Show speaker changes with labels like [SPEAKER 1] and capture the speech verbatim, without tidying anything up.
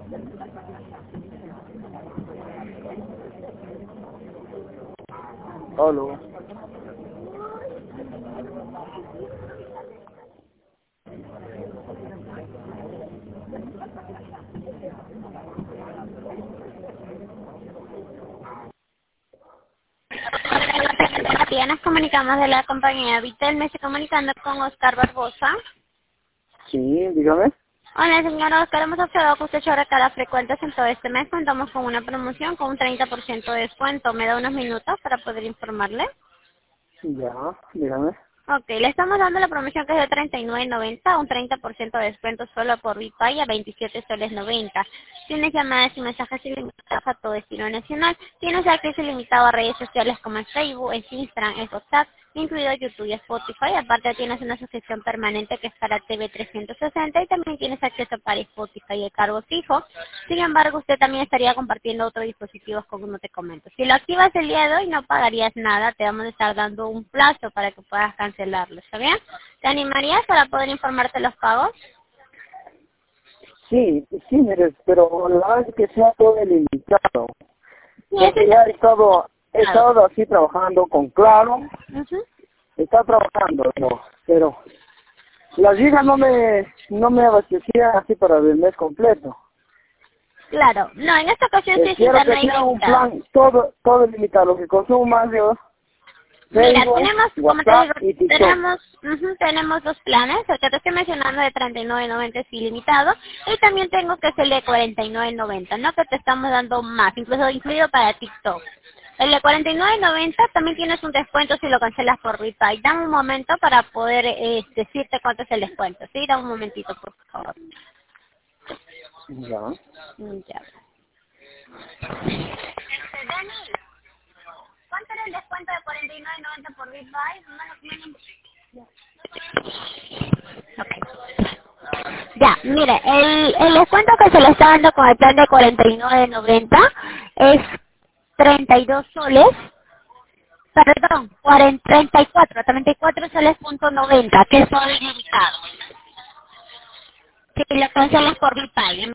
[SPEAKER 1] Aló.
[SPEAKER 2] Ya nos comunicamos de la compañía Vitel. Me estoy comunicando con Oscar Barbosa.
[SPEAKER 1] Sí, dígame.
[SPEAKER 2] Hola, señor Oscar. Hemos observado que usted chorrea cada frecuentes en todo este mes. Contamos con una promoción con un treinta por ciento de descuento. ¿Me da unos minutos para poder informarle?
[SPEAKER 1] Ya, dígame.
[SPEAKER 2] Ok, le estamos dando la promoción que es de treinta y nueve noventa, un treinta por ciento de descuento solo por VIPay a veintisiete soles noventa. Tienes llamadas y mensajes ilimitados a todo destino nacional. Tienes acceso ilimitado a redes sociales como el Facebook, el Instagram, el WhatsApp, incluido YouTube y Spotify. Aparte tienes una suscripción permanente que es para T V trescientos sesenta y también tienes acceso para Spotify de cargo fijo. Sin embargo, usted también estaría compartiendo otros dispositivos como te comento. Si lo activas el día de hoy no pagarías nada, te vamos a estar dando un plazo para que puedas cancelarlo, ¿está bien? ¿Te animarías para poder informarte los pagos?
[SPEAKER 1] Sí, sí, mire, pero la verdad es que sea todo ilimitado.
[SPEAKER 2] Sí,
[SPEAKER 1] Porque
[SPEAKER 2] eso
[SPEAKER 1] ya he estado, he
[SPEAKER 2] claro.
[SPEAKER 1] estado así trabajando con Claro,
[SPEAKER 2] Ujú.
[SPEAKER 1] está trabajando, no, pero las gigas no me, no me abastecían así para el mes completo.
[SPEAKER 2] Claro, no, en esta ocasión sí
[SPEAKER 1] Eh,
[SPEAKER 2] es
[SPEAKER 1] quiero que
[SPEAKER 2] internet
[SPEAKER 1] sea un
[SPEAKER 2] ilimitado.
[SPEAKER 1] plan todo, todo limitado, lo que consumo más de
[SPEAKER 2] Mira,
[SPEAKER 1] Facebook,
[SPEAKER 2] tenemos, como te
[SPEAKER 1] WhatsApp
[SPEAKER 2] digo,
[SPEAKER 1] y TikTok.
[SPEAKER 2] tenemos, ujú, tenemos dos planes, el que te estoy mencionando de treinta y nueve noventa es ilimitado, y también tengo que es el de cuarenta y nueve noventa, ¿no? Que te estamos dando más, incluso incluido para TikTok. El de cuarenta y nueve noventa también tienes un descuento si lo cancelas por RePay. Dame un momento para poder eh, decirte cuánto es el descuento, ¿sí? Dame un momentito, por favor.
[SPEAKER 1] Ya.
[SPEAKER 2] Mm, Ya. Este, Dani, ¿cuánto era el descuento de cuarenta y nueve noventa por RePay? Más o menos. Ya, mire, el, el descuento que se le está dando con el plan de cuarenta y nueve noventa es treinta y dos soles, perdón, cuarenta, treinta y cuatro, treinta y cuatro soles punto noventa, que es todo ilimitado. Si lo cancelas por VIPay,